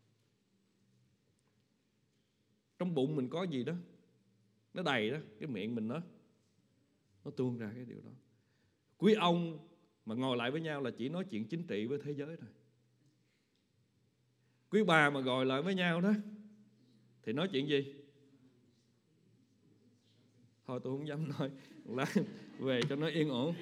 S1: Trong bụng mình có gì đó, nó đầy đó, cái miệng mình nó nó tuôn ra cái điều đó. Quý ông mà ngồi lại với nhau là chỉ nói chuyện chính trị với thế giới thôi. Quý bà mà ngồi lại với nhau đó thì nói chuyện gì? Thôi tôi không dám nói, lát về cho nó yên ổn.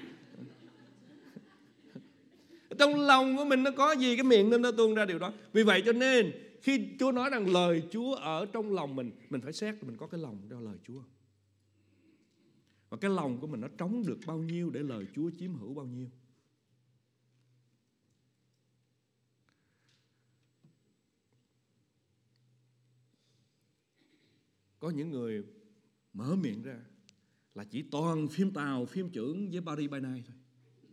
S1: Trong lòng của mình nó có gì, cái miệng nó tuôn ra điều đó. Vì vậy cho nên khi Chúa nói rằng lời Chúa ở trong lòng mình, mình phải xét mình có cái lòng cho lời Chúa. Và cái lòng của mình nó trống được bao nhiêu để lời Chúa chiếm hữu bao nhiêu. Có những người mở miệng ra là chỉ toàn phim Tàu, phim Chưởng với Paris by Night thôi.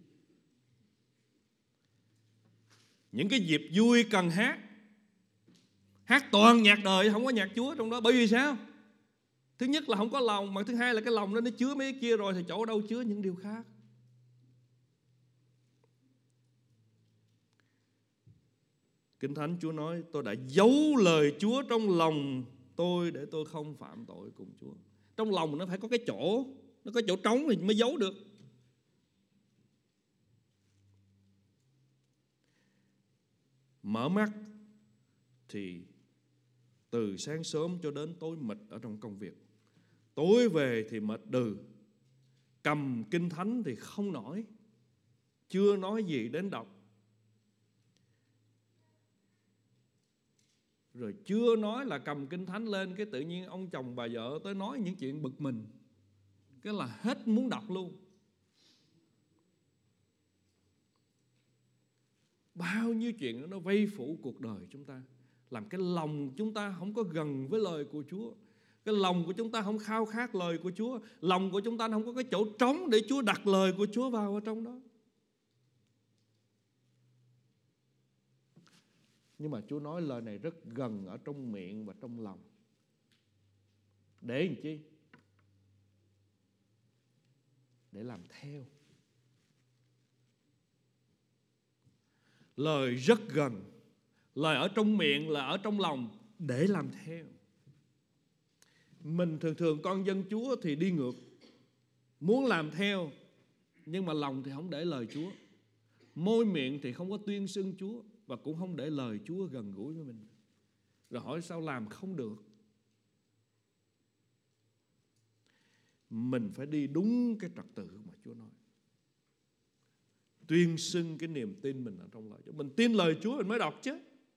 S1: Những cái dịp vui cần hát, hát toàn nhạc đời, không có nhạc Chúa trong đó. Bởi vì sao? Thứ nhất là không có lòng, mà thứ hai là cái lòng đó nó chứa mấy cái kia rồi thì chỗ đâu chứa những điều khác. Kinh Thánh Chúa nói tôi đã giấu lời Chúa trong lòng tôi để tôi không phạm tội cùng Chúa. Trong lòng nó phải có cái chỗ, nó có chỗ trống thì mới giấu được. Mở mắt thì từ sáng sớm cho đến tối mịt ở trong công việc. Tối về thì mệt đừ. Cầm Kinh Thánh thì không nổi, chưa nói gì đến đọc. Rồi chưa nói là cầm Kinh Thánh lên, cái tự nhiên ông chồng bà vợ tới nói những chuyện bực mình, cái là hết muốn đọc luôn. Bao nhiêu chuyện nó vây phủ cuộc đời chúng ta, làm cái lòng chúng ta không có gần với lời của Chúa. Cái lòng của chúng ta không khao khát lời của Chúa. Lòng của chúng ta không có cái chỗ trống để Chúa đặt lời của Chúa vào ở trong đó. Nhưng mà Chúa nói lời này rất gần ở trong miệng và trong lòng. Để làm chi? Để làm theo. Lời rất gần. Lời ở trong miệng là ở trong lòng để làm theo. Mình thường thường con dân Chúa thì đi ngược, muốn làm theo nhưng mà lòng thì không để lời Chúa. Môi miệng thì không có tuyên xưng Chúa và cũng không để lời Chúa gần gũi với mình. Rồi hỏi sao làm không được? Mình phải đi đúng cái trật tự mà Chúa nói. Tuyên xưng cái niềm tin mình ở trong lời Chúa. Mình tin lời Chúa mình mới đọc chứ.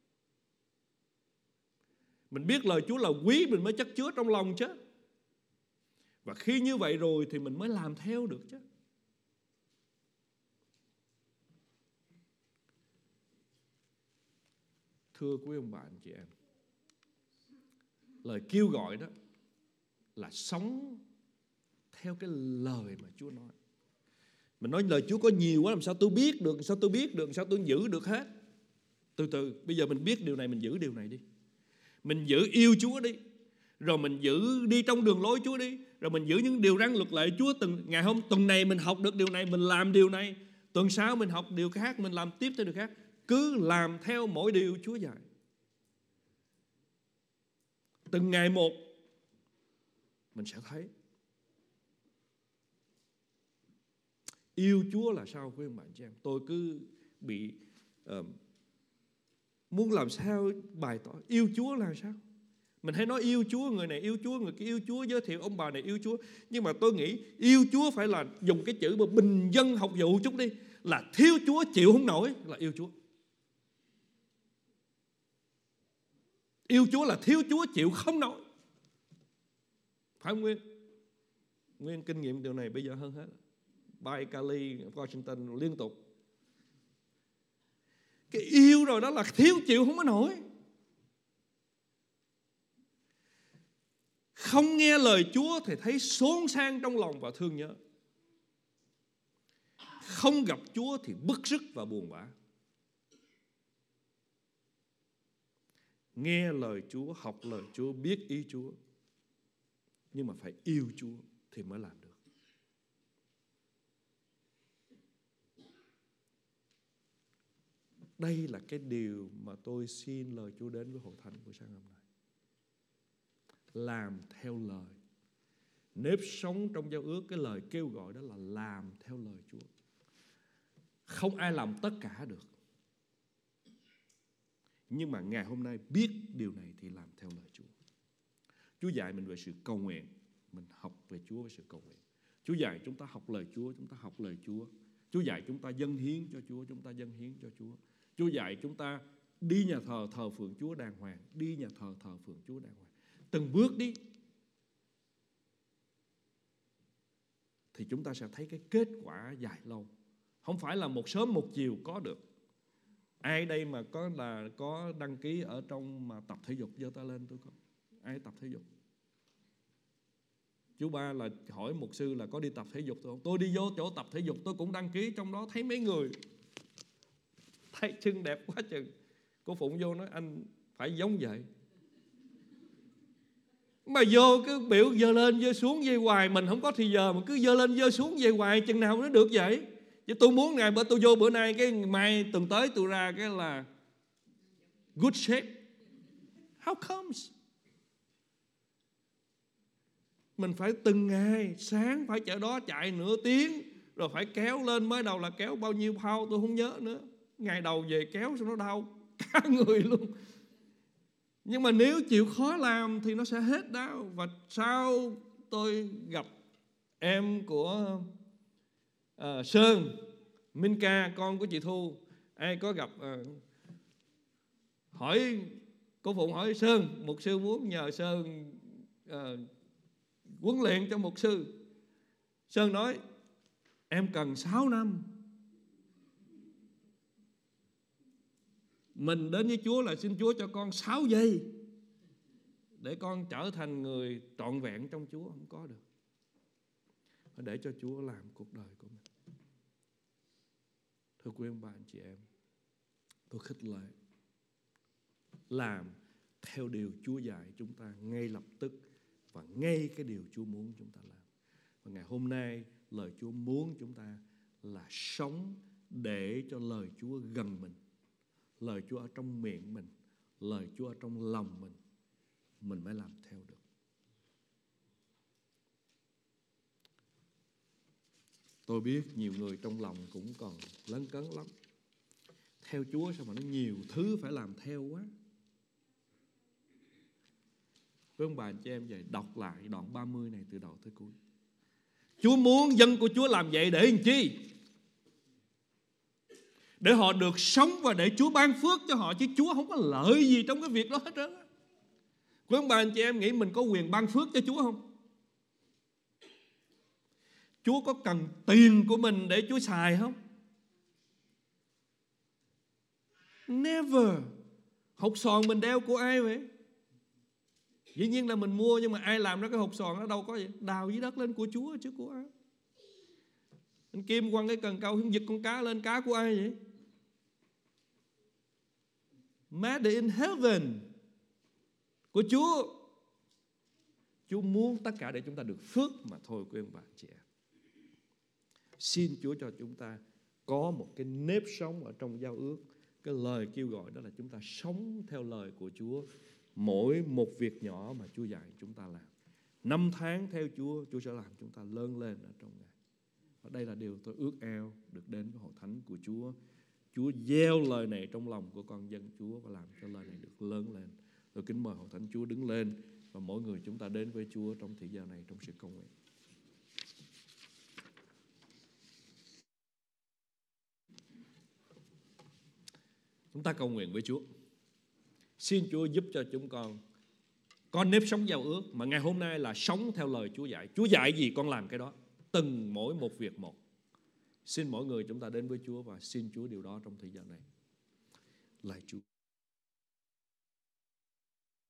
S1: Mình biết lời Chúa là quý mình mới chất chứa trong lòng chứ. Và khi như vậy rồi thì mình mới làm theo được chứ. Thưa quý ông bà anh chị em, lời kêu gọi đó là sống theo cái lời mà Chúa nói. Mình nói lời Chúa có nhiều quá, làm sao tôi biết được, làm sao tôi biết được, làm sao tôi giữ được hết. Từ từ, bây giờ mình biết điều này, mình giữ điều này đi. Mình giữ yêu Chúa đi. Rồi mình giữ đi trong đường lối Chúa đi. Rồi mình giữ những điều răn luật lệ Chúa. Từng ngày hôm, tuần này mình học được điều này, mình làm điều này. Tuần sau mình học điều khác, mình làm tiếp theo điều khác. Cứ làm theo mỗi điều Chúa dạy. Từng ngày một mình sẽ thấy. Yêu Chúa là sao quý bạn chị em? Tôi cứ bị uh, muốn làm sao bày tỏ yêu Chúa là sao? Mình hay nói yêu Chúa, người này yêu Chúa, người kia yêu Chúa, giới thiệu ông bà này yêu Chúa. Nhưng mà tôi nghĩ yêu Chúa phải là dùng cái chữ mà bình dân học vụ chút đi, là thiếu Chúa chịu không nổi là yêu Chúa. Yêu Chúa là thiếu Chúa chịu không nổi. Phải không Nguyên? Nguyên kinh nghiệm điều này bây giờ hơn hết. Bay Cali, Washington liên tục. Cái yêu rồi đó là thiếu chịu không có nổi. Không nghe lời Chúa thì thấy xốn sang trong lòng và thương nhớ. Không gặp Chúa thì bức rứt và buồn bã. Nghe lời Chúa, học lời Chúa, biết ý Chúa. Nhưng mà phải yêu Chúa thì mới làm được. Đây là cái điều mà tôi xin lời Chúa đến với hội thánh của sáng hôm nay. Làm theo lời. Nếp sống trong giao ước, cái lời kêu gọi đó là làm theo lời Chúa. Không ai làm tất cả được. Nhưng mà ngày hôm nay biết điều này thì làm theo lời Chúa. Chúa dạy mình về sự cầu nguyện. Mình học về Chúa về sự cầu nguyện. Chúa dạy chúng ta học lời Chúa, chúng ta học lời Chúa. Chúa dạy chúng ta dâng hiến cho Chúa, chúng ta dâng hiến cho Chúa. Chúa dạy chúng ta đi nhà thờ thờ phượng Chúa đàng hoàng, đi nhà thờ thờ phượng Chúa đàng hoàng. Từng bước đi thì chúng ta sẽ thấy cái kết quả dài lâu. Không phải là một sớm một chiều có được. Ai đây mà có là có đăng ký ở trong mà tập thể dục, giơ tay lên tôi có. Ai tập thể dục? Chú Ba là hỏi mục sư là có đi tập thể dục không? Tôi đi vô chỗ tập thể dục tôi cũng đăng ký, trong đó thấy mấy người thấy chân đẹp quá chừng. Cô Phụng vô nói anh phải giống vậy. Mà vô cứ biểu dơ lên dơ xuống về hoài, mình không có thì giờ mà cứ dơ lên dơ xuống về hoài, chừng nào nó được vậy? Chứ tôi muốn ngày bữa tôi vô bữa nay, cái mai tuần tới tôi ra cái là good shape. How comes? Mình phải từng ngày, sáng phải chở đó chạy nửa tiếng, rồi phải kéo lên, mới đầu là kéo bao nhiêu pound tôi không nhớ nữa. Ngày đầu về kéo xong nó đau cả người luôn. Nhưng mà nếu chịu khó làm thì nó sẽ hết đau. Và sau tôi gặp em của uh, Sơn, Minh Ca, con của chị Thu. Ai có gặp uh, hỏi cô Phụng hỏi Sơn, mục sư muốn nhờ Sơn uh, huấn luyện cho mục sư. Sơn nói em cần sáu năm. Mình đến với Chúa là xin Chúa cho con sáu giây để con trở thành người trọn vẹn trong Chúa. Không có được. Phải để cho Chúa làm cuộc đời của mình. Thưa quý ông bà anh chị em, tôi khích lệ làm theo điều Chúa dạy chúng ta ngay lập tức và ngay cái điều Chúa muốn chúng ta làm. Và ngày hôm nay lời Chúa muốn chúng ta là sống để cho lời Chúa gần mình. Lời Chúa ở trong miệng mình, lời Chúa ở trong lòng mình, mình mới làm theo được. Tôi biết nhiều người trong lòng cũng còn lấn cấn lắm. Theo Chúa sao mà nó nhiều thứ phải làm theo quá. Với ông bà anh chị em vậy, đọc lại đoạn ba mươi này từ đầu tới cuối. Chúa muốn dân của Chúa làm vậy để làm chi? Để họ được sống và để Chúa ban phước cho họ, chứ Chúa không có lợi gì trong cái việc đó hết trơn. Quý ông bà anh chị em nghĩ mình có quyền ban phước cho Chúa không? Chúa có cần tiền của mình để Chúa xài không? Never. Hột xoàn mình đeo của ai vậy? Dĩ nhiên là mình mua, nhưng mà ai làm ra cái hột xoàn đó đâu có vậy? Đào dưới đất lên của Chúa chứ của ai? Anh Kim quăng cái cần câu giật con cá lên, cá của ai vậy? Made in heaven, của Chúa. Chúa muốn tất cả để chúng ta được phước mà thôi quý ông bà chị em. Xin Chúa cho chúng ta có một cái nếp sống ở trong giao ước. Cái lời kêu gọi đó là chúng ta sống theo lời của Chúa. Mỗi một việc nhỏ mà Chúa dạy chúng ta làm. Năm tháng theo Chúa, Chúa sẽ làm chúng ta lớn lên ở trong Ngài. Và đây là điều tôi ước ao được đến với hội thánh của Chúa. Chúa gieo lời này trong lòng của con dân Chúa và làm cho lời này được lớn lên. Tôi kính mời hội thánh Chúa đứng lên và mỗi người chúng ta đến với Chúa trong thời gian này trong sự cầu nguyện. Chúng ta cầu nguyện với Chúa. Xin Chúa giúp cho chúng con có nếp sống giao ước mà ngày hôm nay là sống theo lời Chúa dạy. Chúa dạy gì con làm cái đó, từng mỗi một việc một. Xin mỗi người chúng ta đến với Chúa và xin Chúa điều đó trong thời gian này. Lạy Chúa.